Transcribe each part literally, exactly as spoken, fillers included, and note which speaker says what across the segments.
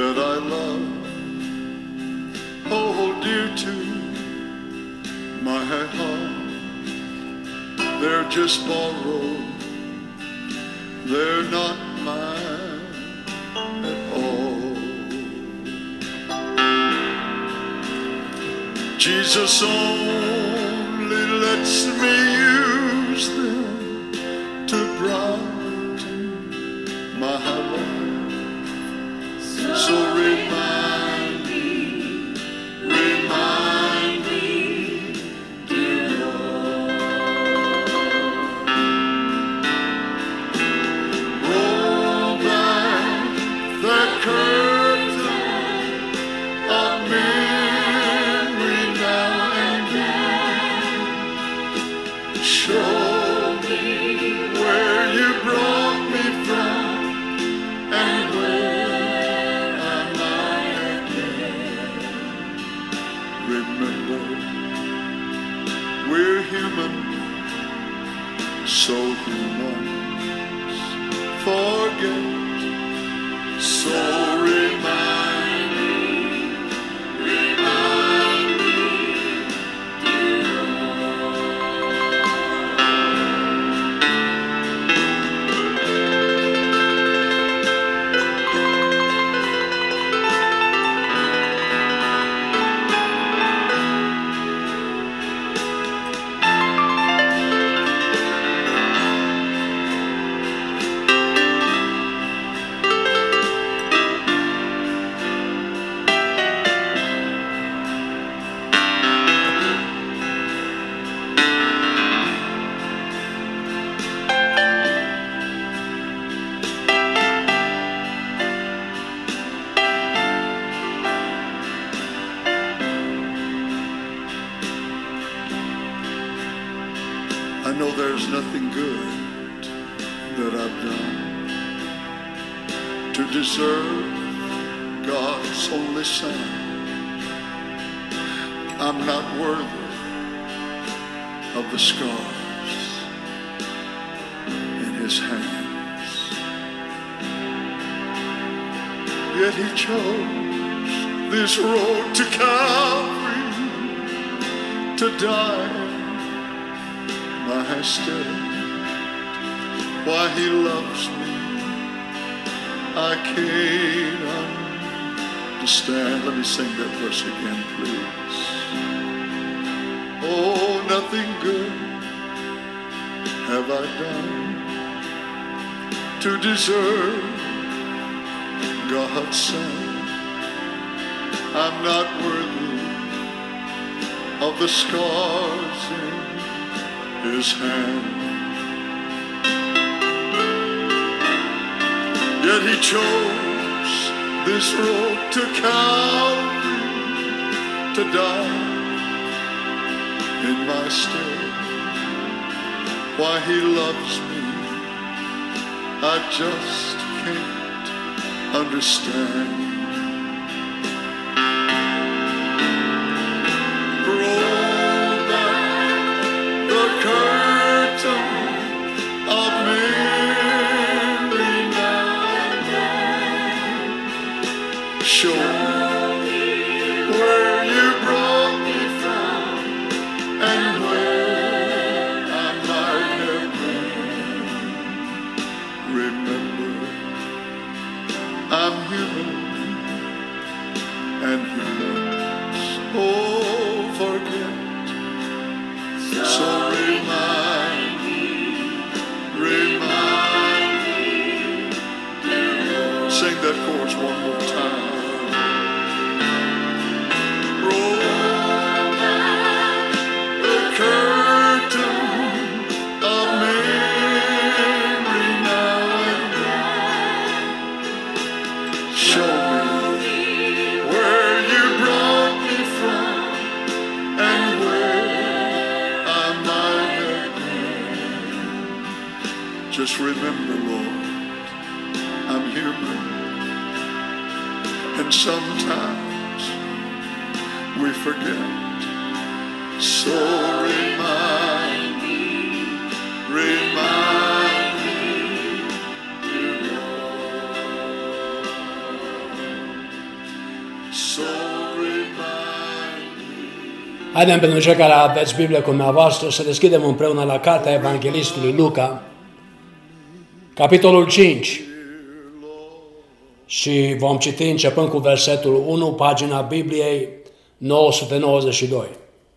Speaker 1: that I love, oh dear to my heart. They're just borrowed, they're not mine at all. Jesus only lets me use them to brighten my life. So remind me, remind me, dear Lord. Roll back the curtain of memory now and then. Show me where you brought me from and where am I again. Remember, we're human, so humans forget. So remind me, remind me, dear I know there's nothing good that I've done to deserve God's only Son. I'm not worthy of the scars in His hands. Yet He chose this road to Calvary to die my stead. Why He loves me, I can't understand. Let me sing that verse again, please. Oh, nothing good have I done to deserve God's Son. I'm not worthy of the scars in His hand. Yet He chose this road to Calvary to die in my stead. Why He loves me, I just can't understand. Roll back the curtain of memory now and then. Show me where you brought me from and where I might have been. Remember, I'm human and humans, oh, forget. So remind me, remind me, dear Lord. Sing that chorus one more time. Roll back the curtain of memory now and then. Show me where you brought me from and where I might have been. Just remember, Lord, I'm human, and sometimes we forget. So remind me, remind me, dear Lord.
Speaker 2: Haideți pentru cei care aveți Biblie cu dumneavoastră să deschidem împreună la cartea Evanghelistului Luca, capitolul cinci. Și vom citi începând cu versetul unu, pagina Bibliei nouă sute nouăzeci și doi.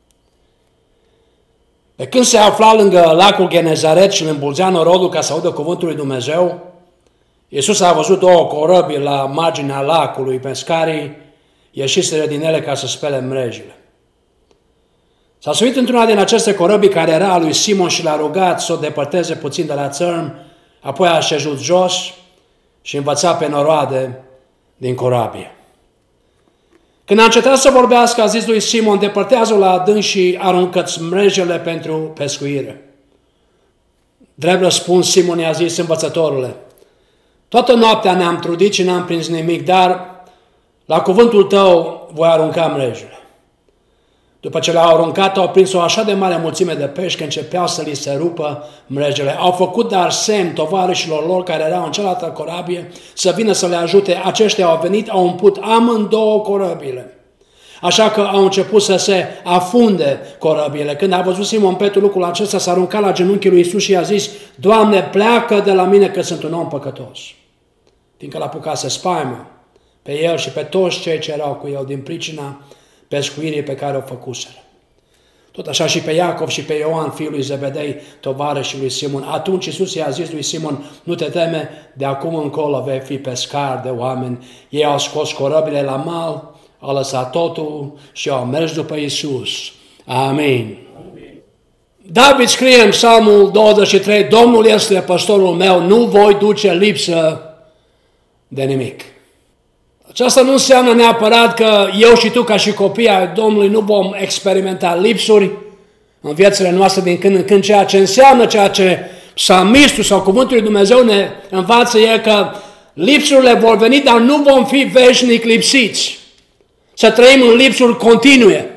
Speaker 2: Pe când se afla lângă lacul Genezaret și îl îmbulzea norodul ca să audă cuvântul lui Dumnezeu, Iisus a văzut două corăbii la marginea lacului, pescarii ieșiseră din ele ca să spele mrejile. S-a suit într-una din aceste corăbii care era a lui Simon și l-a rugat să o depărteze puțin de la țărm, apoi a șezut jos și învăța pe noroade din corabie. Când a încetat să vorbească, a zis lui Simon, depărtează-o la adânc și aruncă-ți mrejele pentru pescuire. Drept răspuns, Simon i-a zis, învățătorule, toată noaptea ne-am trudit și n-am prins nimic, dar la cuvântul tău voi arunca mrejele. După ce le-au aruncat, au prins o așa de mare mulțime de pești că începeau să li se rupă mrejele. Au făcut dar semn tovarășilor lor care erau în cealaltă corabie să vină să le ajute. Aceștia au venit, au umplut amândouă corăbile. Așa că au început să se afunde corăbile. Când a văzut Simon Petru lucrul acesta, s-a aruncat la genunchii lui Iisus și i-a zis, Doamne, pleacă de la mine că sunt un om păcătos. Fiindcă l-a apucat să spaimă pe el și pe toți cei ce erau cu el din pricina pescuirii pe care o făcuseră. Tot așa și pe Iacov și pe Ioan, fiul lui Zebedei, tovarășii lui Simon. Atunci Iisus i-a zis lui Simon, nu te teme, de acum încolo vei fi pescar de oameni. Ei au scos corăbile la mal, au lăsat totul și au mers după Iisus. Amin. David scrie în Psalmul douăzeci și trei, Domnul este păstorul meu, nu voi duce lipsă de nimic. Aceasta nu înseamnă neapărat că eu și tu, ca și copii ai Domnului, nu vom experimenta lipsuri în viețile noastre din când în când. Ceea ce înseamnă, ceea ce psalmistul sau cuvântul lui Dumnezeu ne învață e că lipsurile vor veni, dar nu vom fi veșnic lipsiți. Să trăim în lipsuri continue.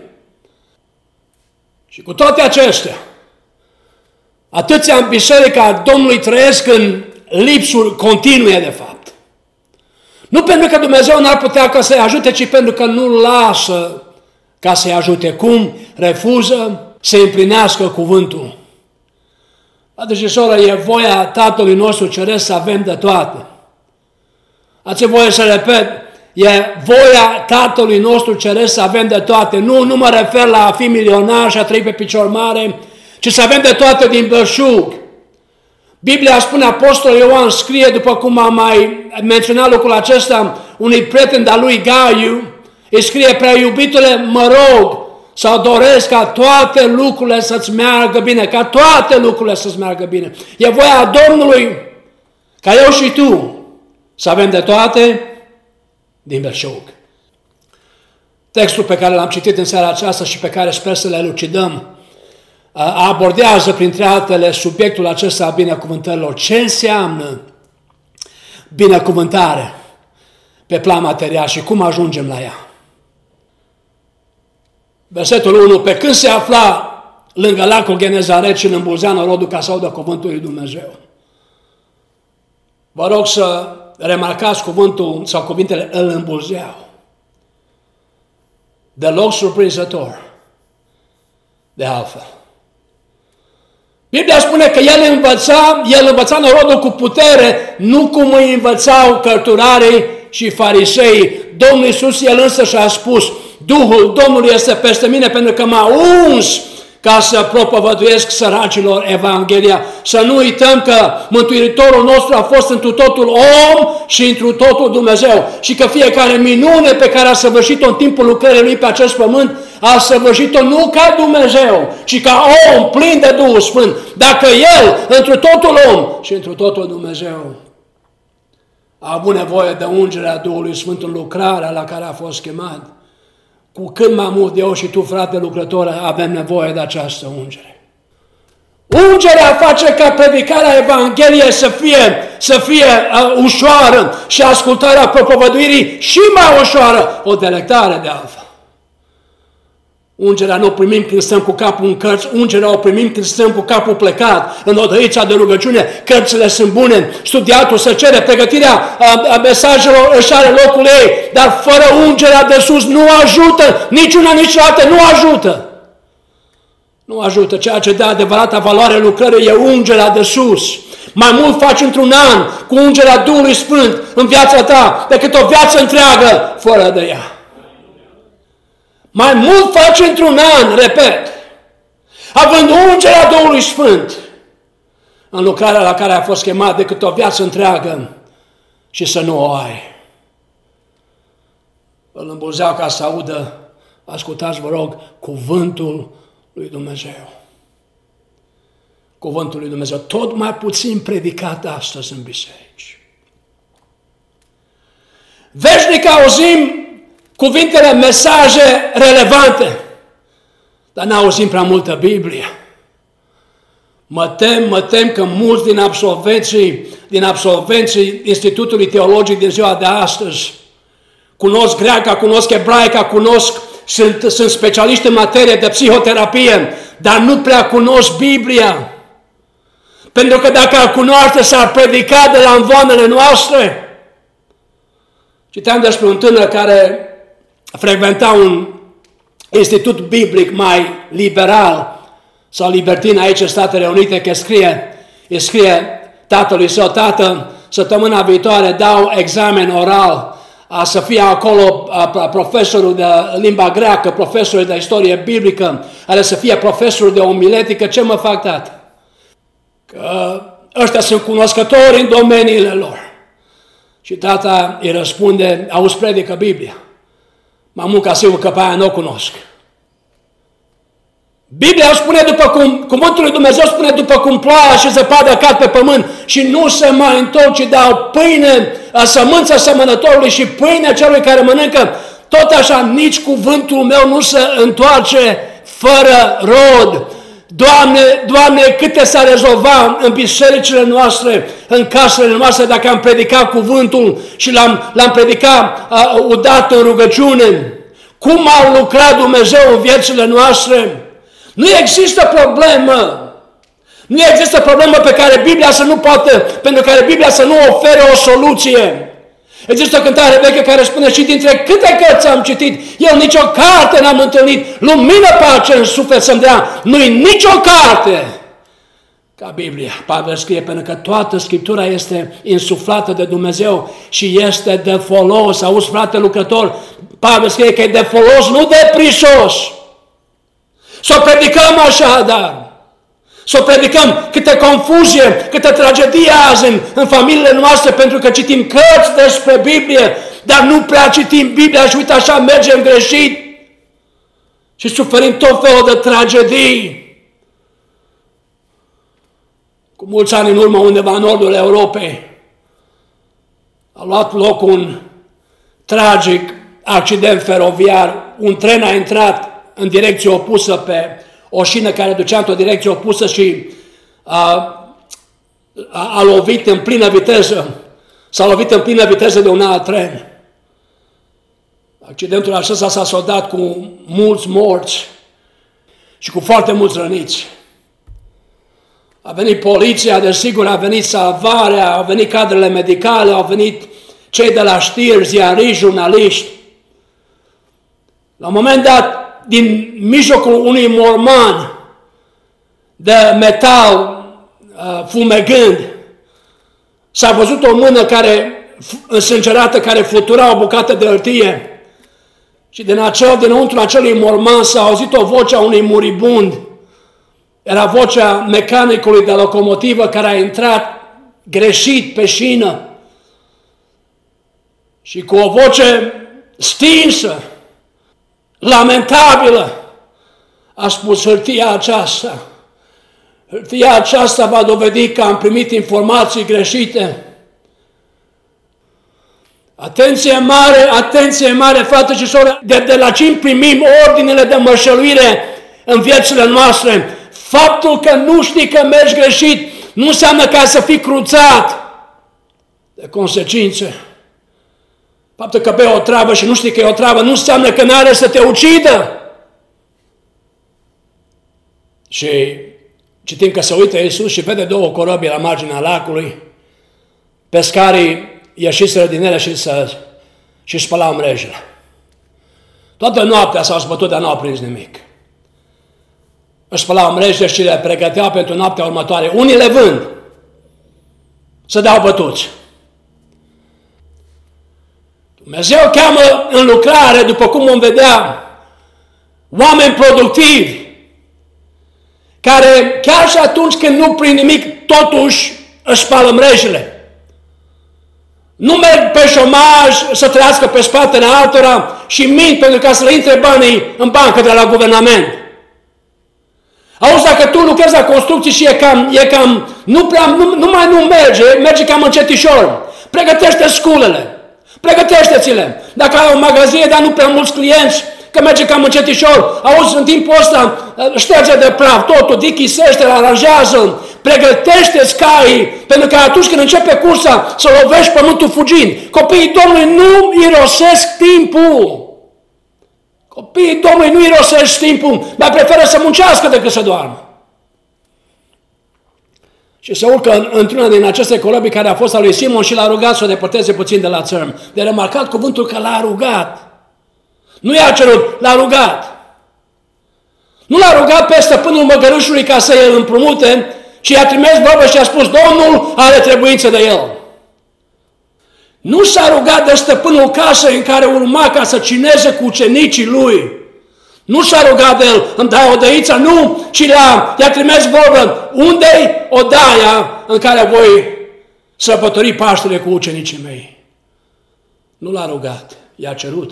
Speaker 2: Și cu toate acestea, atâția în biserica Domnului trăiesc în lipsuri continue, de fapt. Nu pentru că Dumnezeu n-ar putea ca să-i ajute, ci pentru că nu lasă ca să-i ajute. Cum? Refuză să împlinească cuvântul. Frate și soră, e voia Tatălui nostru Ceresc să avem de toate. Ați voie să repet, e voia Tatălui nostru Ceresc să avem de toate. Nu, nu mă refer la a fi milionar și a trăi pe picior mare, ci să avem de toate din belșug. Biblia spune, Apostolul Ioan scrie, după cum am mai menționat lucrul acesta, unui prieten de-a lui Gaiu, îi scrie, prea iubitule, mă rog sau doresc ca toate lucrurile să-ți meargă bine, ca toate lucrurile să-ți meargă bine. E voia Domnului ca eu și tu să avem de toate din belșug. Textul pe care l-am citit în seara aceasta și pe care sper să le elucidăm, abordează, printre altele, subiectul acesta a binecuvântărilor. Ce înseamnă binecuvântare pe plan material și cum ajungem la ea? Versetul unu. Pe când se afla lângă lacul Genezaret și îl îmbulzea norodul ca să audă cuvântul lui Dumnezeu. Vă rog să remarcați cuvântul sau cuvintele îl îmbulzeau. Deloc surprinzător de altfel. Biblia spune că el învăța, el învăța norodul cu putere, nu cum îi învățau cărturarii și farisei. Domnul Iisus, el însă și-a spus, Duhul Domnului este peste mine pentru că m-a uns ca să propovăduiesc săracilor Evanghelia. Să nu uităm că Mântuitorul nostru a fost întru totul om și întru totul Dumnezeu și că fiecare minune pe care a săvârșit-o în timpul lucrării lui pe acest pământ a săvârșit-o nu ca Dumnezeu, ci ca om plin de Duhul Sfânt. Dacă El, întru totul om și întru totul Dumnezeu, a avut nevoie de ungerea Duhului Sfânt în lucrarea la care a fost chemat, cu cât mai mult eu și tu, frate lucrător, avem nevoie de această ungere. Ungerea face ca predicarea Evangheliei să fie, să fie uh, ușoară și ascultarea propovăduirii și mai ușoară, o delectare de altfel. Ungerea nu o primim când stăm cu capul în cărți, ungerea o primim când stăm cu capul plecat în odăița de rugăciune, cărțile sunt bune, studiatul se cere, pregătirea a, a mesajelor își are locul ei, dar fără ungerea de sus nu ajută, niciuna, nici altă nu ajută. nu ajută. Ceea ce dă adevărata valoare lucrării e ungerea de sus. Mai mult faci într-un an cu ungerea Duhului Sfânt în viața ta decât o viață întreagă fără de ea. Mai mult faci într-un an, repet, având ungerea Duhului Sfânt în lucrarea la care a fost chemat decât o viață întreagă și să nu o ai. Îl îmbulzeau ca să audă, ascultați vă rog, cuvântul lui Dumnezeu. Cuvântul lui Dumnezeu, tot mai puțin predicat astăzi în biserici. Veșnic auzim cuvintele, mesaje relevante, dar n-auzim prea multă Biblie. Mă tem, mă tem că mulți din absolvenții, din absolvenții Institutului Teologic din ziua de astăzi cunosc greaca, cunosc ebraica, cunosc, sunt, sunt specialiști în materie de psihoterapie, dar nu prea cunosc Biblia. Pentru că dacă ar cunoaște, s-ar predica de la învoanele noastre. Citeam despre un tânăr care frecventa un institut biblic mai liberal sau libertin aici în Statele Unite, că scrie, îi scrie tatălui său: tată, săptămâna viitoare dau examen oral, a să fie acolo a, a, profesorul de limba greacă, profesorul de istorie biblică, are să fie profesorul de omiletică. Ce mă fac, tată? Că ăștia sunt cunoscători în domeniile lor. Și tata îi răspunde: auzi, predică Biblia. Mă mult ca sigur că pe aia nu o cunosc. Biblia spune după cum, cuvântul lui Dumnezeu spune după cum ploaia și zăpada cad pe pământ și nu se mai întorc, ci dau pâine, sămânța semănătorului și pâine celui care mănâncă. Tot așa, nici cuvântul meu nu se întoarce fără rod. Doamne, Doamne, câte s-a rezolva în bisericile noastre, în casele noastre, dacă am predicat cuvântul și l-am, l-am predicat uh, udat în rugăciune. Cum a lucrat Dumnezeu în viețile noastre? Nu există problemă. Nu există problemă pe care Biblia să nu poată, pentru care Biblia să nu ofere o soluție. Există o cântare veche care spune: și dintre câte cărți am citit, eu nicio carte n-am întâlnit, lumină, pace în suflet să-mi dea, nu-i nicio carte ca Biblia. Pavel scrie: pentru că toată Scriptura este insuflată de Dumnezeu și este de folos. Auzi, frate lucrător, Pavel scrie că e de folos, nu de prisos. Să o predicăm așa, dar să o predicăm câte confuzie, câte tragedie azi în, în familiile noastre, pentru că citim cărți despre Biblie, dar nu prea citim Biblia și uite așa mergem greșit și suferim tot felul de tragedii. Cu mulți ani în urmă, undeva în nordul Europei, a luat loc un tragic accident feroviar. Un tren a intrat în direcție opusă pe o șină care ducea într-o direcție opusă și a, a, a lovit în plină viteză, s-a lovit în plină viteză de un alt tren. Accidentul acesta s-a soldat cu mulți morți și cu foarte mulți răniți. A venit poliția, desigur, a venit salvarea, au venit cadrele medicale, au venit cei de la știri, ziariști, jurnaliști. La un moment dat, din mijlocul unui morman de metal uh, fumegând, s-a văzut o mână care, însângerată, care flutura o bucată de hârtie și din acel, dinăuntru acelui morman s-a auzit o voce a unui muribund. Era vocea mecanicului de locomotivă care a intrat greșit pe șină și cu o voce stinsă, lamentabilă, a spus: hârtia aceasta, hârtia aceasta va dovedi că am primit informații greșite. Atenție mare, atenție mare, frate și soră, de, de la cine primim ordinele de mășăluire în viețile noastre. Faptul că nu știi că mergi greșit nu înseamnă ca să fii cruțat de consecințe. Faptul că bei o travă și nu știi că e o travă nu înseamnă că n-are să te ucidă. Și citim că se uită Iisus și vede două corăbii la marginea lacului. Pescarii ieșiseră din ele și, să, și spălau mrejele. Toată noaptea s-au zbătut, dar n-au prins nimic. își spălau mrejele și le pregăteau pentru noaptea următoare. Unii le vând să dau bătuți. Dumnezeu cheamă în lucrare, după cum vom vedea, oameni productivi, care chiar și atunci când nu prind nimic, totuși își spală mrejele. Nu merg pe șomaj să trăiască pe spatele altora și mint pentru ca să le intre banii în bancă de la guvernament. Auzi, dacă tu lucrezi la construcții și e cam, e cam nu prea, nu, numai nu merge, merge cam încetișor. Pregătește sculele, pregătește-ți-le. Dacă ai o magazie, dar nu prea mulți clienți, că merge cam încetișor, auzi, în timpul ăsta, șterge de praf totul, dichisește, aranjează, pregătește-ți caii, pentru că atunci când începe cursa, să lovești pământul fugind. Copiii Domnului nu irosesc timpul. Copiii Domnului nu irosesc timpul, dar preferă să muncească decât să doarmă. Și se urcă într-una din aceste colobii care a fost a lui Simon și l-a rugat să o depărteze puțin de la țărm. De remarcat cuvântul că l-a rugat. Nu i-a cerut, l-a rugat. Nu l-a rugat pe stăpânul măgărușului ca să îl împrumute, ci i-a trimis vorbă și a spus, Domnul are trebuință de el. Nu s-a rugat de stăpânul casei în care urma ca să cineze cu ucenicii lui. Nu s-a rugat de el, îmi dai odăiță, nu, ci i-a, i-a trimis vorbă, unde-i odaia în care voi sărbători Paștele cu ucenicii mei? Nu l-a rugat, i-a cerut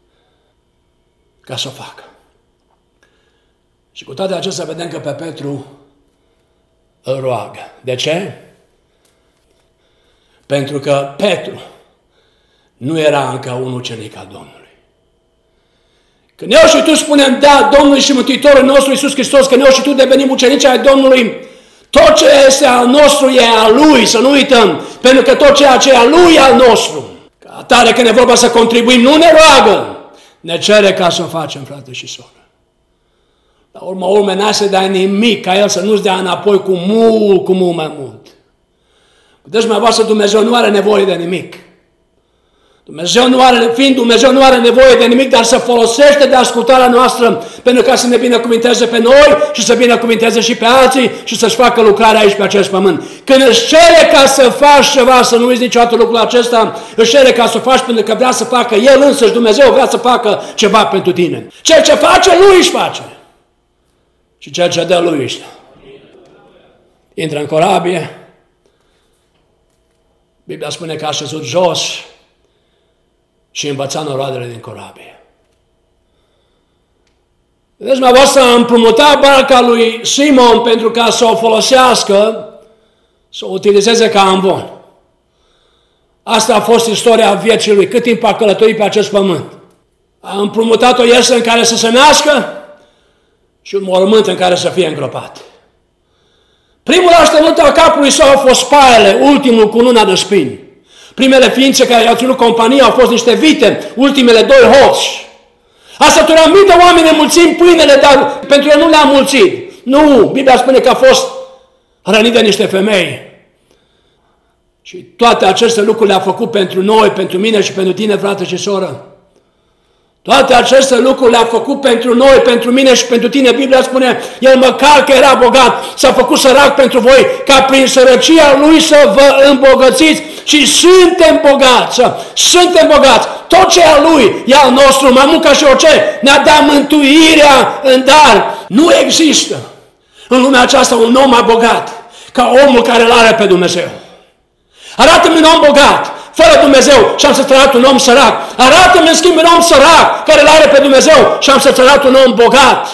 Speaker 2: ca să o facă. Și cu toate acestea vedem că pe Petru îl roagă. De ce? Pentru că Petru nu era încă un ucenic al Domnului. Când eu și tu spunem da Domnului și Mântuitorul nostru Iisus Hristos, când eu și tu devenim ucenici ai Domnului, tot ce este al nostru e al Lui, să nu uităm, pentru că tot ceea ce e al Lui e al nostru. Ca atare când e vorba să contribuim, nu ne roagă, ne cere ca să o facem, frate și soră. La urma urmei, n-ai să dai nimic ca El să nu-ți dea înapoi cu mult, cu mult mai mult. Vedeți, mai voastră, Dumnezeu nu are nevoie de nimic. Dumnezeu nu are, fiind Dumnezeu nu are nevoie de nimic, dar să folosește de ascultarea noastră pentru ca să ne binecuvinteze pe noi și să binecuvinteze și pe alții și să-și facă lucrarea aici pe acest pământ. Când își cere ca să faci ceva, să nu uiți niciodată lucrul acesta, își cere ca să faci pentru că vrea să facă El însăși, Dumnezeu vrea să facă ceva pentru tine. Ceea ce face, Lui își face. Și ceea ce dă Lui își dă. Intră în corabie. Biblia spune că a șezut jos și învăța noroadele din corabie. Vedeți, mai voastră, a împrumutat barca lui Simon pentru ca să o folosească, să o utilizeze ca amvon. Asta a fost istoria vieții lui. Cât timp a călătorit pe acest pământ. A împrumutat o iesă în care să se nască și un mormânt în care să fie îngropat. Primul așternut al capului său au fost spaiele, ultimul cu luna de spini. Primele ființe care i-au ținut companie au fost niște vite, ultimele doi hoți. A săturat mii de oameni înmulțind pâinele, dar pentru el nu le-a mulțit. Nu, Biblia spune că a fost hrănit de niște femei. Și toate aceste lucruri le-a făcut pentru noi, pentru mine și pentru tine, frate și soră. Toate aceste lucruri le-a făcut pentru noi, pentru mine și pentru tine. Biblia spune, El măcar că era bogat, s-a făcut sărac pentru voi, ca prin sărăcia Lui să vă îmbogățiți. Și suntem bogați, suntem bogați. Tot ce e al Lui e al nostru, mai mult ca și orice. Ne-a dat mântuirea în dar. Nu există în lumea aceasta un om mai bogat ca omul care îl are pe Dumnezeu. Arată-mi un om bogat fără Dumnezeu și am să-ți arăt un om sărac. Arată-mi în schimb un om sărac care îl are pe Dumnezeu și am să-ți arăt un om bogat.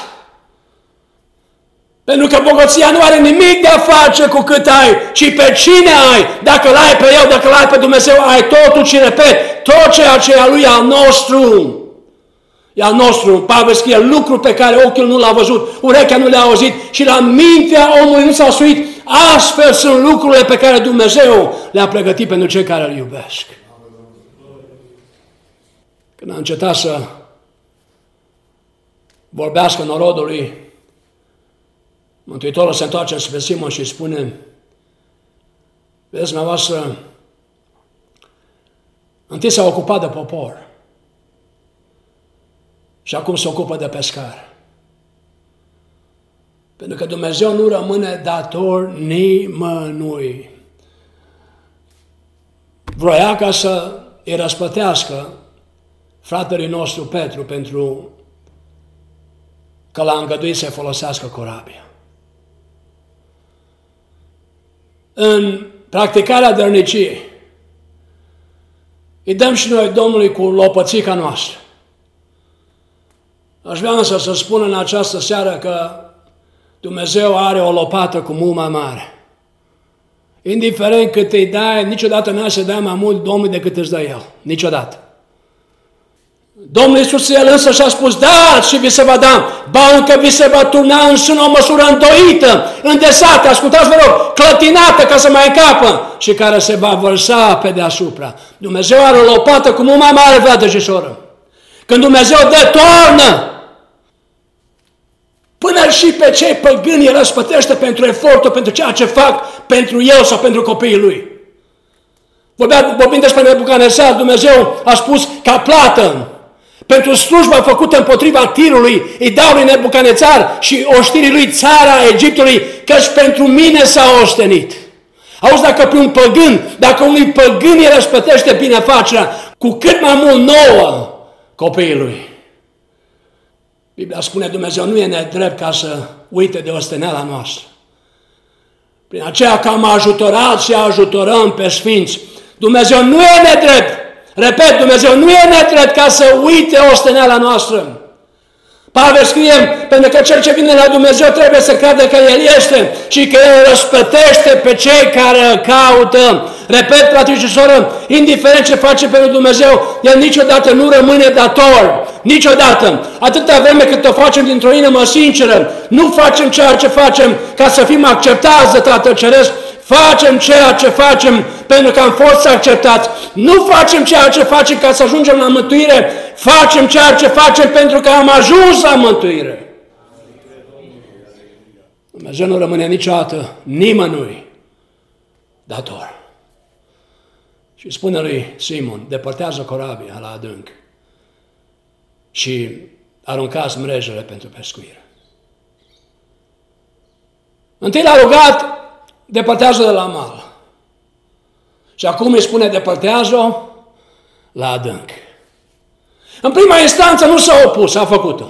Speaker 2: Pentru că bogăția nu are nimic de a face cu cât ai, ci pe cine ai. Dacă îl ai pe El, dacă îl ai pe Dumnezeu, ai totul și repet, tot ceea ce e al Lui e al nostru. E al nostru. Pavel scrie lucruri pe care ochiul nu l-a văzut, urechea nu le-a auzit și la mintea omului nu s-a suit. Astfel sunt lucrurile pe care Dumnezeu le-a pregătit pentru cei care îl iubesc. Când a încetat să vorbească norodului, Mântuitorul se întoarce spre Simon și spune, vedeți, dumneavoastră, întâi s-a ocupat de popor și acum se ocupă de pescar. Pentru că Dumnezeu nu rămâne dator nimănui. Vroia ca să îi răsplătească fratelui nostru Petru pentru că l-a îngăduit să folosească corabia. În practicarea dărniciei, îi dăm și noi Domnului cu lopățica noastră. Aș vrea însă să spun în această seară că Dumnezeu are o lopată cu mult mai mare. Indiferent cât îi dai, niciodată n-ai să dai mai mult Domnului decât îți dă El. Niciodată. Domnul Iisus El însă și-a spus, dați și vi se va da, ba încă vi se va turna în sân o măsură îndoită, îndesată, ascultați vă rog, clătinată ca să mai încapă și care se va vărsa pe deasupra. Dumnezeu are o lopată cu mult mai mare, frate și soră. Când Dumnezeu dă, toarnă! Până și pe cei păgâni îi răspătește pentru efortul, pentru ceea ce fac pentru el sau pentru copiii lui. Vorbind despre Nebucanețar, Dumnezeu a spus ca plată pentru slujba făcută împotriva tirului, îi dau lui Nebucanețar și oștirii lui țara Egiptului, căci pentru mine s-a ostenit. Auzi, dacă pe un păgân, dacă unui păgân îi răspătește binefacerea, cu cât mai mult nouă copiii lui. Biblia spune, Dumnezeu nu e nedrept ca să uite de osteneala noastră. Prin aceea că am ajutorat și ajutorăm pe sfinți. Dumnezeu nu e nedrept. Repet, Dumnezeu nu e nedrept ca să uite osteneala noastră. Pavel scrie, pentru că cel ce vine la Dumnezeu trebuie să crede că El este și că El răsplătește pe cei care îl caută. Repet, frate și soră, indiferent ce face pentru Dumnezeu, El niciodată nu rămâne dator. Niciodată. Atâta vreme cât o facem dintr-o inimă sinceră, nu facem ceea ce facem ca să fim acceptați de Tatăl Ceresc, facem ceea ce facem pentru că am fost acceptați. Nu facem ceea ce facem ca să ajungem la mântuire, facem ceea ce facem pentru că am ajuns la mântuire. Dumnezeu nu rămâne niciodată nimănui dator. Și spune lui Simon, depărtează corabia la adânc și aruncați mrejele pentru pescuire. Întâi l-a rugat, depărtează de la mal. Și acum îi spune, depărtează-o la adânc. În prima instanță nu s-a opus, a făcut-o.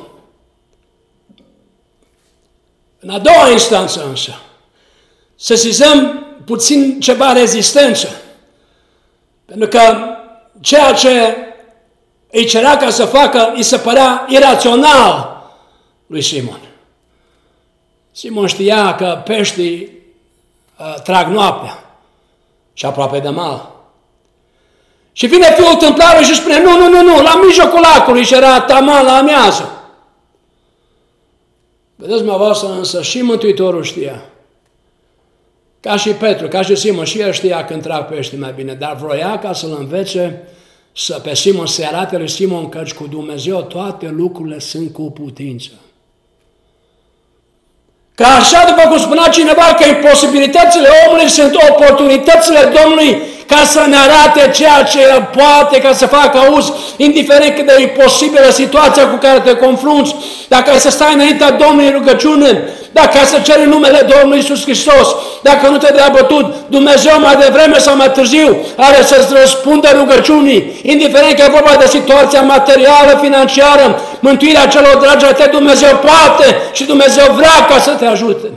Speaker 2: În a doua instanță însă, să sesizăm puțin ceva rezistență. Pentru că ceea ce îi cerea ca să facă, îi se părea irațional lui Simon. Simon știa că peștii uh, trag noaptea și aproape de mal. Și vine fiul tâmplarului și spune, nu, nu, nu, nu, la mijlocul lacului și era taman la amiază. Vedeți, dumneavoastră, însă și Mântuitorul știa. Ca și Petru, ca și Simon, și el știa când trag peștii mai bine, dar vroia ca să-l învețe să, pe Simon, să arate lui Simon căci cu Dumnezeu toate lucrurile sunt cu putință. Că așa, după cum spunea cineva, că imposibilitățile omului sunt oportunitățile Domnului ca să ne arate ceea ce El poate, ca să facă auzi, indiferent cât de imposibilă situația cu care te confrunți, dacă ai să stai înaintea Domnului în rugăciune, dacă ai să ceri numele Domnului Iisus Hristos, dacă nu te dea bătut, Dumnezeu mai devreme sau mai târziu are să-ți răspundă rugăciunii, indiferent că e vorba de situația materială, financiară, mântuirea celor dragi de Dumnezeu poate și Dumnezeu vrea ca să te ajute.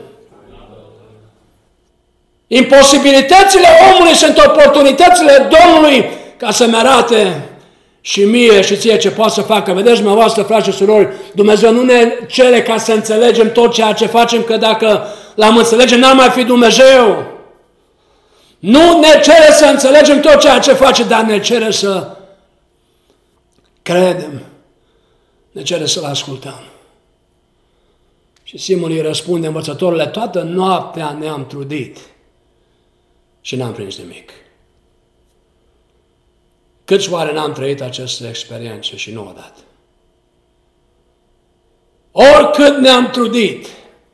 Speaker 2: Imposibilitățile omului sunt oportunitățile Domnului ca să-mi arate și mie și ție ce poate să facă. Vedeți, dumneavoastră, frați și surori, Dumnezeu nu ne cere ca să înțelegem tot ceea ce facem, că dacă l-am înțelege, n-ar mai fi Dumnezeu. Nu ne cere să înțelegem tot ceea ce face, dar ne cere să credem. Ne cere să-L ascultăm. Și Simon îi răspunde, învățătorule, toată noaptea ne-am trudit și n-am prins nimic. Câți oare n-am trăit aceste experiențe și nu odată? Oricât ne-am trudit,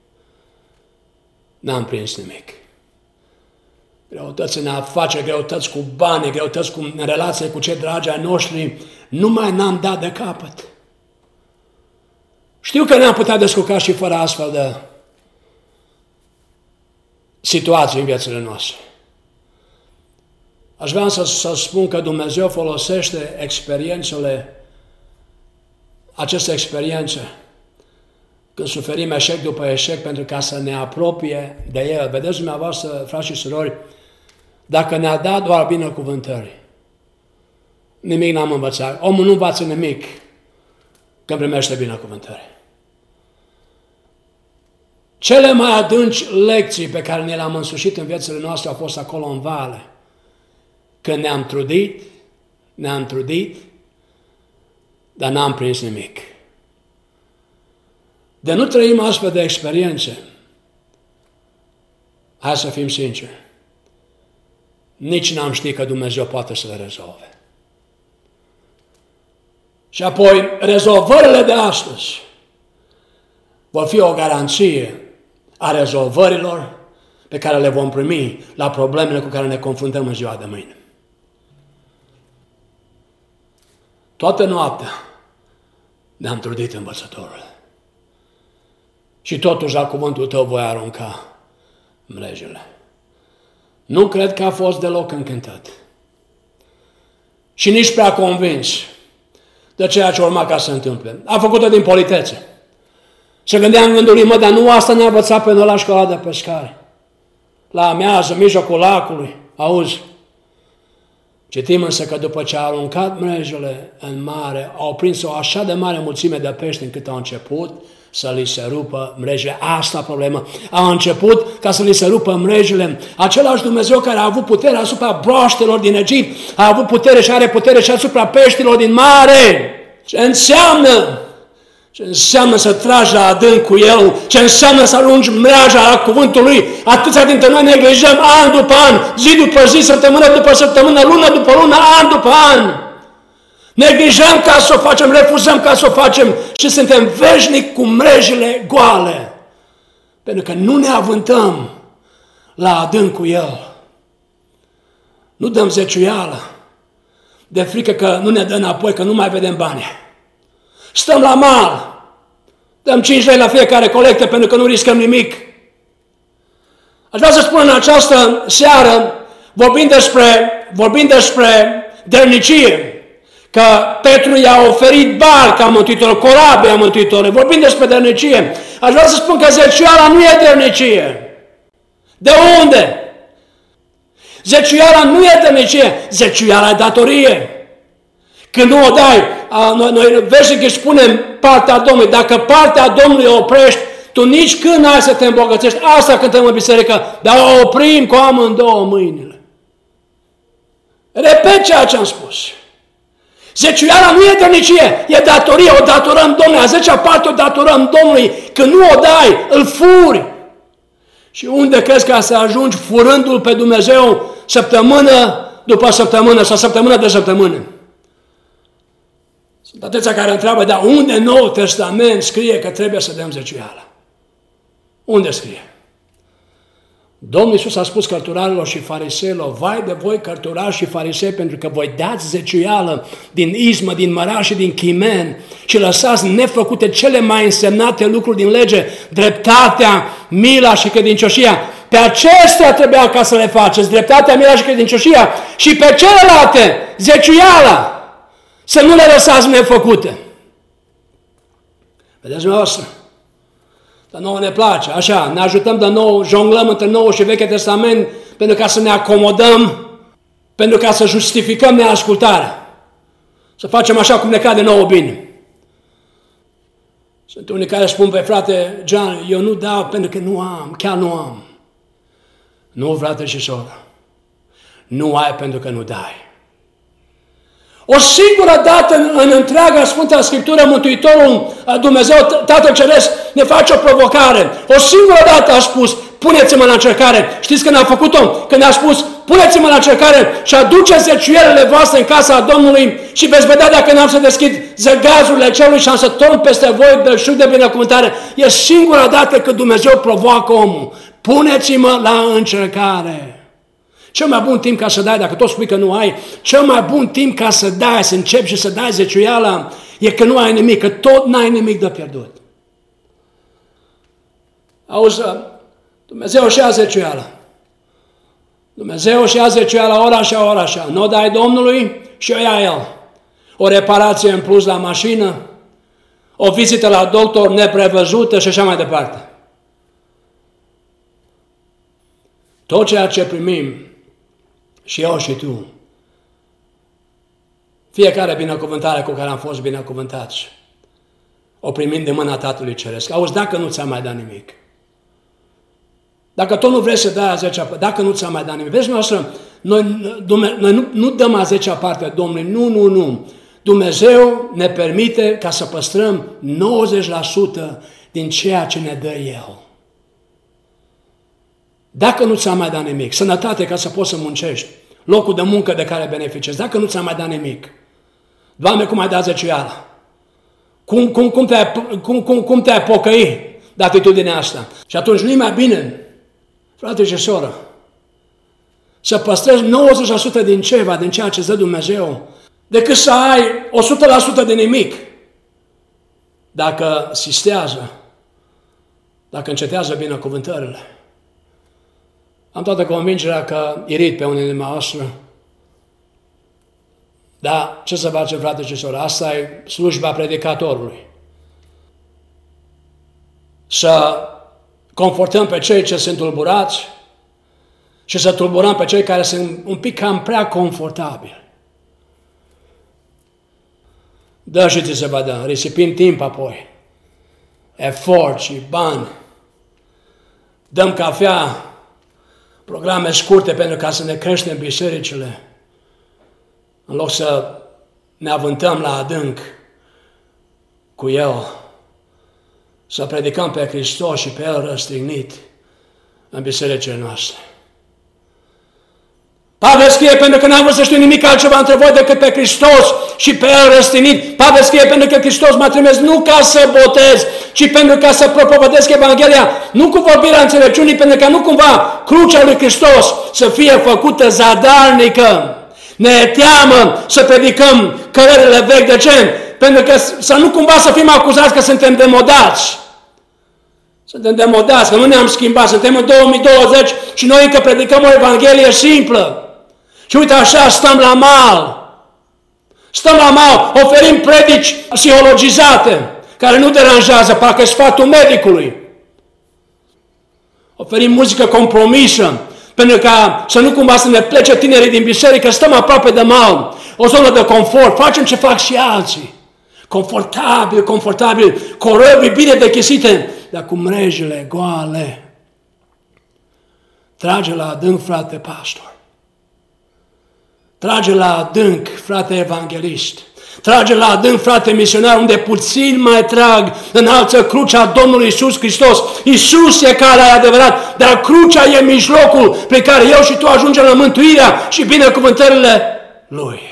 Speaker 2: n-am prins nimic. Greutăți în afaceri, greutăți cu bani, greutăți cu, în relație cu cei dragi ai noștri, numai n-am dat de capăt. Știu că ne-am putea descurca și fără astfel de situații în viețile noastre. Aș vrea să, să spun că Dumnezeu folosește experiențele, aceste experiențe, când suferim eșec după eșec, pentru ca să ne apropie de El. Vedeți dumneavoastră, frați și surori, dacă ne-a dat doar binecuvântări, nimic n-am învățat. Omul nu învață nimic când primește binecuvântări. Cele mai adânci lecții pe care ne le-am însușit în viețile noastre au fost acolo în vale. Când ne-am trudit, ne-am trudit, dar n-am prins nimic. De nu trăim astfel de experiențe, hai să fim sinceri, nici n-am ști că Dumnezeu poate să le rezolve. Și apoi, rezolvările de astăzi vor fi o garanție a rezolvărilor pe care le vom primi la problemele cu care ne confruntăm în ziua de mâine. Toată noaptea ne-am trudit, învățătorule. Și totuși la cuvântul tău voi arunca mrejele. Nu cred că a fost deloc încântat. Și nici prea convins de ceea ce urma ca să se întâmple. A făcut-o din politețe. Se gândea în gândul lui, mă, dar nu asta ne-a învățat pe noi la școala de pescari. La amiază, în mijlocul lacului, auzi. Citim însă că după ce a aruncat mrejele în mare, au prins o așa de mare mulțime de pești încât au început să li se rupă mrejele. Asta problemă. A început ca să li se rupă mrejele. Același Dumnezeu care a avut putere asupra broaștelor din Egipt, a avut putere și are putere și asupra peștilor din mare. Ce înseamnă? Ce înseamnă să tragi la adânc cu El? Ce înseamnă să arunci mreaja la cuvântul Lui? Atâția dintre noi neglijăm an după an, zi după zi, săptămână după săptămână, lună după lună, an după an. Neglijăm ca să o facem, refuzăm ca să o facem și suntem veșnic cu mrejile goale. Pentru că nu ne avântăm la adânc cu El. Nu dăm zeciuială de frică că nu ne dă înapoi, că nu mai vedem bani. Stăm la mal, dăm cinci lei la fiecare colectă pentru că nu riscăm nimic. Aș vrea să spun în această seară, vorbind despre, vorbind despre dărnicie, că Petru i-a oferit bani ca mântuitor, corabia mântuitoare, vorbind despre dărnicie. Aș vrea să spun că zeciuiala nu e dărnicie. De unde? Zeciuiala nu e dărnicie, zeciuiala e datorie. Când nu o dai, a, noi, noi veșnic își spunem partea Domnului. Dacă partea Domnului o oprești, tu nici când n-ai să te îmbogățești. Asta cântăm în biserică, dar o oprim cu amândouă mâinile. Repet ceea ce am spus. Zeciuiala nu e dărnicie, e datorie, o datorăm Domnului. A zecea parte o datorăm Domnului. Când nu o dai, îl furi. Și unde crezi că să ajungi furându-l pe Dumnezeu săptămână după săptămână sau săptămână de săptămână? Sunt atâția care întreabă, dar unde în Noul Testament scrie că trebuie să dăm zeciuiala? Unde scrie? Domnul Iisus a spus cărturarilor și fariseilor, vai de voi cărturari și farisei, pentru că voi dați zeciuială din izmă, din mărar și din chimen și lăsați nefăcute cele mai însemnate lucruri din lege, dreptatea, mila și credincioșia. Pe acestea trebuia ca să le faceți, dreptatea, mila și credincioșia, și pe celelalte, zeciuiala, să nu le lăsați nefăcute. Vedeți dumneavoastră? Dar nouă ne place, așa, ne ajutăm de nou, jonglăm între Noul și Vechiul Testament pentru ca să ne acomodăm, pentru ca să justificăm neascultarea. Să facem așa cum ne cade nouă bine. Sunt unii care spun, băi frate, John, eu nu dau pentru că nu am, chiar nu am. Nu, frate și soră, nu ai pentru că nu dai. O singură dată în, în întreaga Sfânta Scriptură, Mântuitorul Dumnezeu, Tatăl Ceresc, ne face o provocare. O singură dată a spus, puneți-mă la încercare. Știți când a făcut-o? Când a spus, puneți-mă la încercare și aduceți zeciuielile voastre în casa Domnului și veți vedea dacă n-am să deschid zăgazurile cerului și am să torn peste voi belșug de binecuvântare. E singura dată când Dumnezeu provoacă omul. Puneți-mă la încercare. Cel mai bun timp ca să dai, dacă tot spui că nu ai, cel mai bun timp ca să dai, să începi și să dai zeciuiala, e că nu ai nimic, că tot n-ai nimic de pierdut. Auzi, Dumnezeu și-a zeciuială. Dumnezeu și-a zeciuială ora și ora așa. Nu o dai Domnului și o ia El. O reparație în plus la mașină, o vizită la doctor neprevăzută și așa mai departe. Tot ceea ce primim, și eu și tu, fiecare binecuvântare cu care am fost binecuvântați, o primim de mâna Tatălui Ceresc. Auzi, dacă nu ți-a mai dat nimic, dacă tu nu vrei să dai a zecea parte, dacă nu ți-a mai dat nimic, vezi noastră, noi, noi nu, nu dăm a zecea parte Domnului, nu, nu, nu. Dumnezeu ne permite ca să păstrăm nouăzeci la sută din ceea ce ne dă El. Dacă nu ți-a mai dat nimic, sănătate ca să poți să muncești, locul de muncă de care beneficiezi, dacă nu ți-a mai dat nimic, Doamne, cum ai dat zeciuiala? Cum, cum, cum, te-ai, cum, cum, cum te-ai pocăi de atitudinea asta? Și atunci nu-i mai bine, frate și soră, să păstrezi nouăzeci la sută din ceva, din ceea ce îți dă Dumnezeu, decât să ai o sută la sută de nimic. Dacă sistează, dacă încetează binecuvântările. Am toată convingerea că irit pe unii din noastre. Dar ce să face, frate și soră? Asta e slujba predicatorului. Să confortăm pe cei ce sunt tulburați și să tulburăm pe cei care sunt un pic cam prea confortabili. Dă și ți se va da, risipim timp apoi, efort și bani. Dăm cafea, programe scurte pentru ca să ne creștem bisericile, în loc să ne avântăm la adânc cu El, să predicăm pe Hristos și pe El răstignit în bisericile noastre. Pavel scrie pentru că n-am vrut să știu nimic altceva între voi decât pe Hristos și pe El răstignit. Pavel scrie pentru că Hristos m-a trimis nu ca să botez, ci pentru ca să propovădesc Evanghelia, nu cu vorbirea înțelepciunii, pentru că nu cumva crucea lui Hristos să fie făcută zadarnică. Ne teamă să predicăm cărările vechi. De ce? Pentru că să nu cumva să fim acuzați că suntem demodați. Suntem demodați, că nu ne-am schimbat, suntem în două mii douăzeci și noi încă predicăm o Evanghelie simplă. Și uite așa stăm la mal. Stăm la mal, oferim predici psihologizate, care nu deranjează, parcă sfatul medicului. Oferim muzică compromisă, pentru ca să nu cumva să ne plece tinerii din biserică, stăm aproape de mal, o zonă de confort, facem ce fac și alții. Confortabil, confortabil, corăbii bine dechesite, dar cu mrejele goale. Trage la adânc, frate pastor. Trage la adânc, frate evanghelist. Trage la adânc, frate misionar, unde puțin mai trag, înalță crucea Domnului Iisus Hristos. Iisus e calea adevărat, dar crucea e mijlocul prin care eu și tu ajungem la mântuirea și binecuvântările Lui.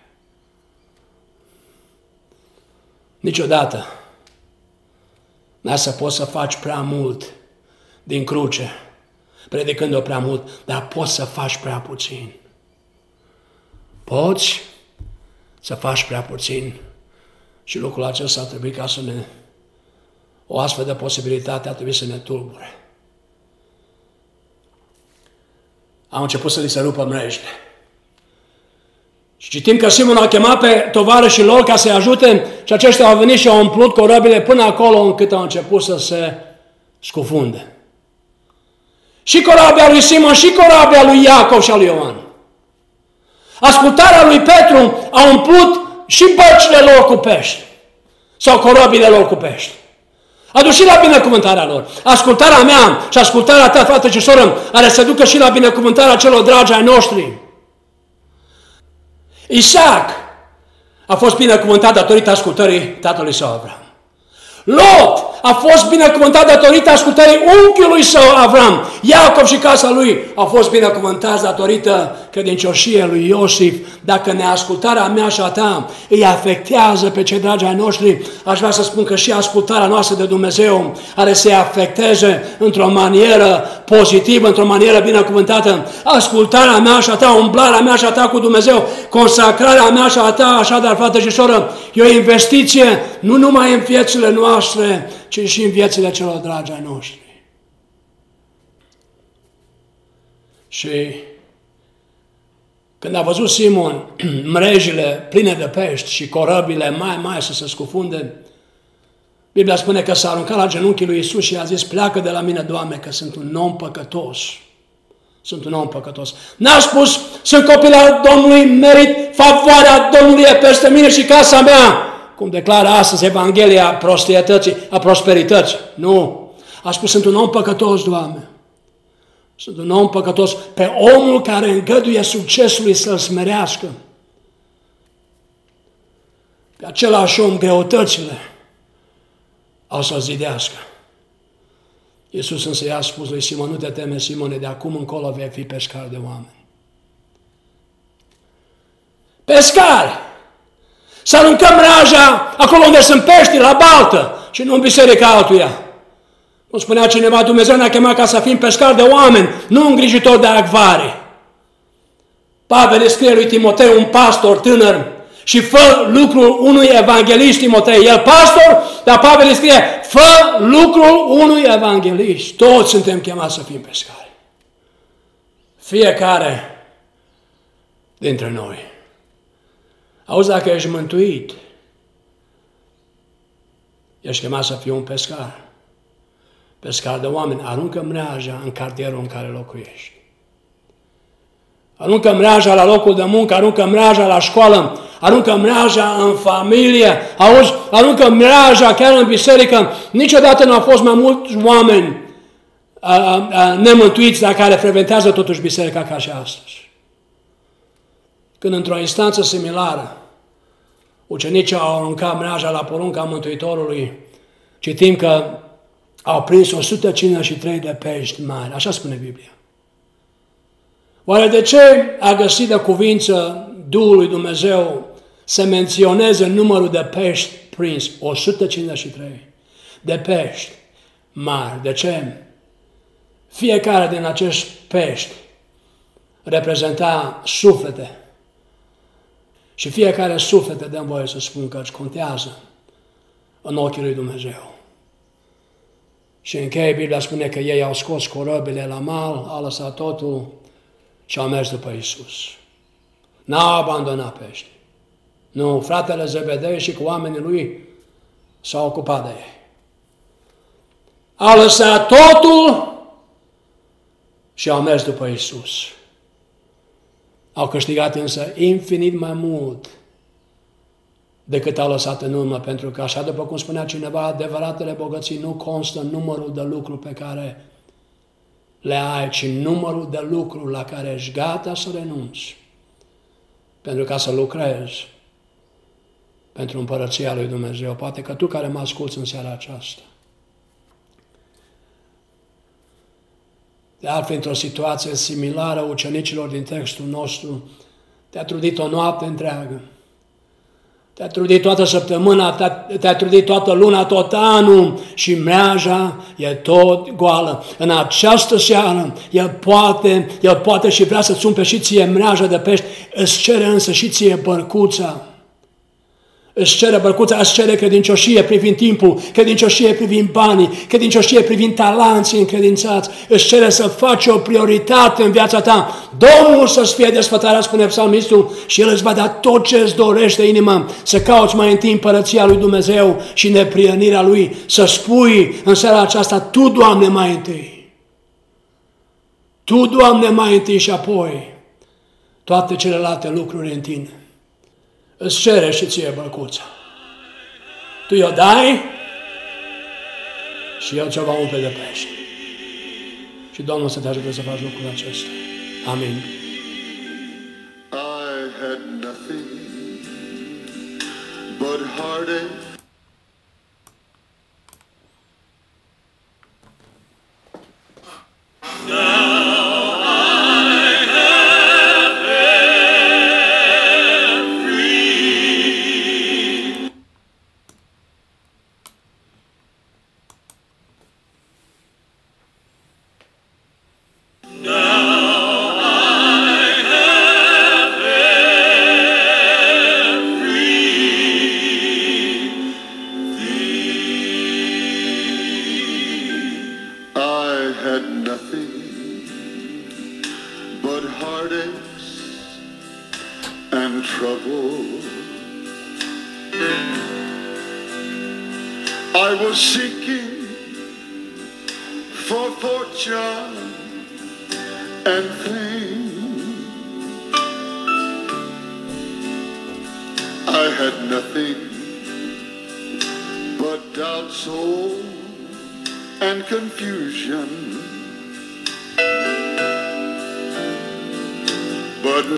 Speaker 2: Niciodată n-ai să poți să faci prea mult din cruce, predicând-o prea mult, dar poți să faci prea puțin. Poți să faci prea puțin și lucrul acesta ar trebui ca să ne... O astfel de posibilitate ar trebui să ne tulbure. Am început să li se rupă mrejele. Și citim că Simon a chemat pe tovarășii lor ca să-i ajute și aceștia au venit și au umplut corăbile până acolo încât au început să se scufunde. Și corabia lui Simon și corabia lui Iacov și a lui Ioan. Ascultarea lui Petru a umplut și băcile lor cu pești sau corăbile lor cu pești. A dus și la binecuvântarea lor. Ascultarea mea și ascultarea ta, frate și soră, are să ducă și la binecuvântarea celor dragi ai noștri. Isaac a fost binecuvântat datorită ascultării tatălui său Avram. Lot a fost binecuvântat datorită ascultării unchiului său Avram. Iacov și casa lui au fost binecuvântați datorită credincioșiei lui Iosif. Dacă neascultarea mea și a ta îi afectează pe cei dragi ai noștri, aș vrea să spun că și ascultarea noastră de Dumnezeu are să-i afecteze într-o manieră pozitivă, într-o manieră binecuvântată. Ascultarea mea și a ta, umblarea mea și a ta cu Dumnezeu, consacrarea mea și a ta, așadar, frate și soră, e o investiție nu numai în viețile noastre, ci și în viețile celor dragi ai noștri. Și când a văzut Simon mrejile pline de pești și corăbile mai mai să se scufunde, Biblia spune că s-a aruncat la genunchii lui Iisus și a zis: pleacă de la mine, Doamne, că sunt un om păcătos. Sunt un om păcătos. N-a spus: sunt copil al Domnului, merit favoarea Domnului e peste mine și casa mea, cum declară astăzi Evanghelia prostietății, a prosperității. Nu. A spus: sunt un om păcătos, Doamne. Sunt un om păcătos. Pe omul care îngăduie succesului să-l smerească. Pe același om greutățile o să-l zidească. Iisus însă i-a spus lui Simon: nu te teme, Simone, de acum încolo vei fi pescar de oameni. Pescari! Să aruncăm raja acolo unde sunt pești, la baltă, și nu în biserica altuia. Cum spunea cineva, Dumnezeu ne-a chemat ca să fim pescari de oameni, nu îngrijitori de acvare. Pavel îi scrie lui Timotei, un pastor tânăr, și fă lucrul unui evanghelist, Timotei. El pastor, dar Pavel îi scrie: fă lucrul unui evanghelist. Toți suntem chemați să fim pescari. Fiecare dintre noi. Auzi, dacă ești mântuit, ești chemat să fii un pescar. Pescar de oameni. Aruncă mreaja în cartierul în care locuiești. Aruncă mreaja la locul de muncă, aruncă mreaja la școală, aruncă mreaja în familie, auzi, aruncă mreaja chiar în biserică. Niciodată nu au fost mai mulți oameni a, a, a, nemântuiți, dar care frecventează totuși biserica ca și astăzi. Când într-o instanță similară, ucenicii au aruncat mreaja la porunca Mântuitorului, citim că au prins o sută cincizeci și trei de pești mari. Așa spune Biblia. Oare de ce a găsit de cuvință Duhul lui Dumnezeu să menționeze numărul de pești prins? o sută cincizeci și trei de pești mari. De ce? Fiecare din acești pești reprezenta suflete. Și fiecare suflete, dăm voie să spun că îți contează în ochii lui Dumnezeu. Și încheie, Biblia spune că ei au scos corăbile la mal, au lăsat totul și au mers după Iisus. N-au abandonat pești. Nu, fratele Zebedei și cu oamenii lui s-au ocupat de ei. Au lăsat totul și au mers după Iisus. Au câștigat însă infinit mai mult decât au lăsat în urmă, pentru că, așa după cum spunea cineva, adevăratele bogății nu constă în numărul de lucruri pe care le ai, ci numărul de lucruri la care ești gata să renunți pentru ca să lucrezi pentru împărăția lui Dumnezeu. Poate că tu care mă asculți în seara aceasta, de altfel, într-o situație similară ucenicilor din textul nostru, te-a trudit o noapte întreagă, te-a trudit toată săptămâna, te-a, te-a trudit toată luna, tot anul și mreaja e tot goală. În această seară, El poate, El poate și vrea să-ți umple și ție mreaja de pești, îți cere însă și ție bărcuța. Îți cere bărcuța, îți cere credincioșie privind timpul, credincioșie privind banii, credincioșie privind talanții încredințați. Îți cere să faci o prioritate în viața ta. Domnul să-ți fie desfătarea, spune psalmistul, și El îți va da tot ce îți dorește inima. Să cauți mai întâi împărăția lui Dumnezeu și neprienirea Lui. Să spui în seara aceasta: Tu, Doamne, mai întâi. Tu, Doamne, mai întâi și apoi toate celelalte lucruri în tine. Îți cere și ție bărcuța. Tu i-o dai și El ți-o va umple de pești. Și Domnul să te ajute să faci lucrul acesta. Amin.
Speaker 1: I had nothing but heartache. trouble. I was seeking for fortune and fame. I had nothing but doubt, soul, and confusion. But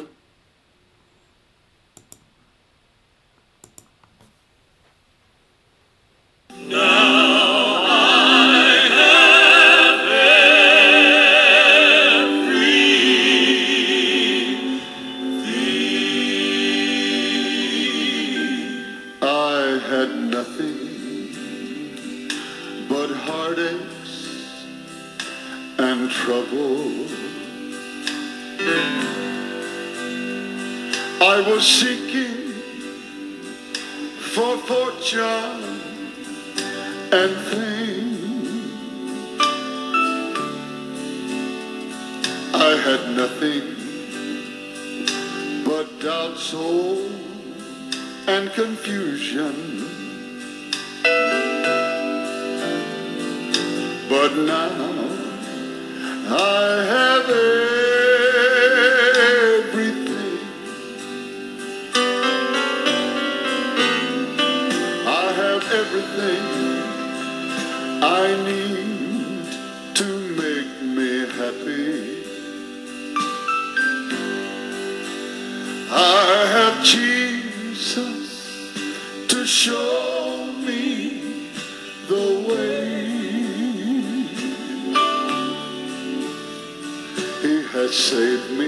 Speaker 1: I was seeking for fortune and fame. I had nothing but doubt, soul, and confusion. But now I have everything. I have everything I need to make me happy. I have Jesus to show me the way. He has saved me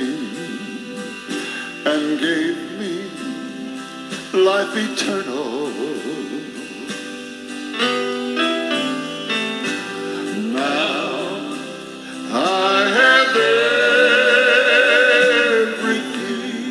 Speaker 1: and gave me life eternal. Now I have everything.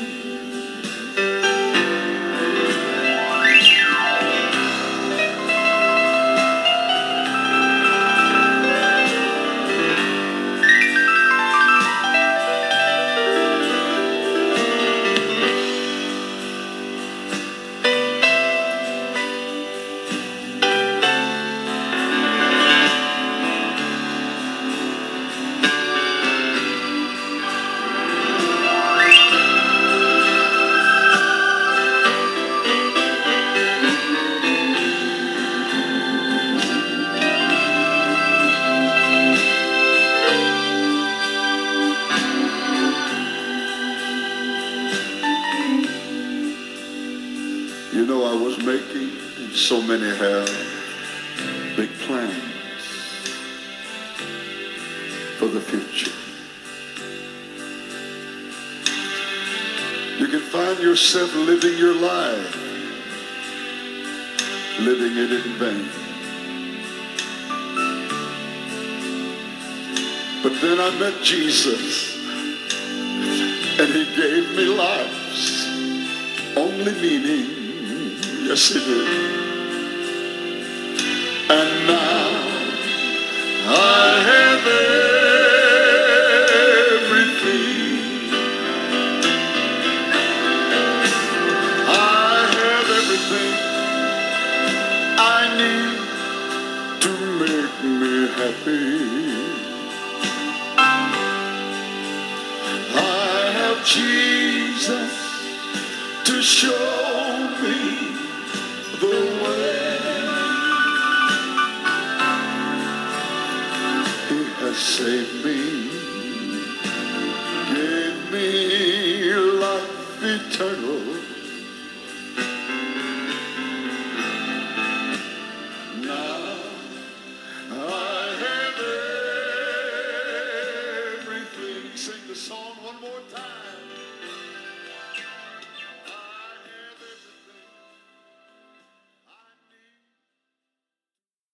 Speaker 1: You know, I was making, and so many have, big plans for the future. You can find yourself living your life, living it in vain. But then I met Jesus, and he gave me life's only meaning. Yes, he did. And now I have everything. I have everything I need to make me happy. I have Jesus to show me the way. He has saved me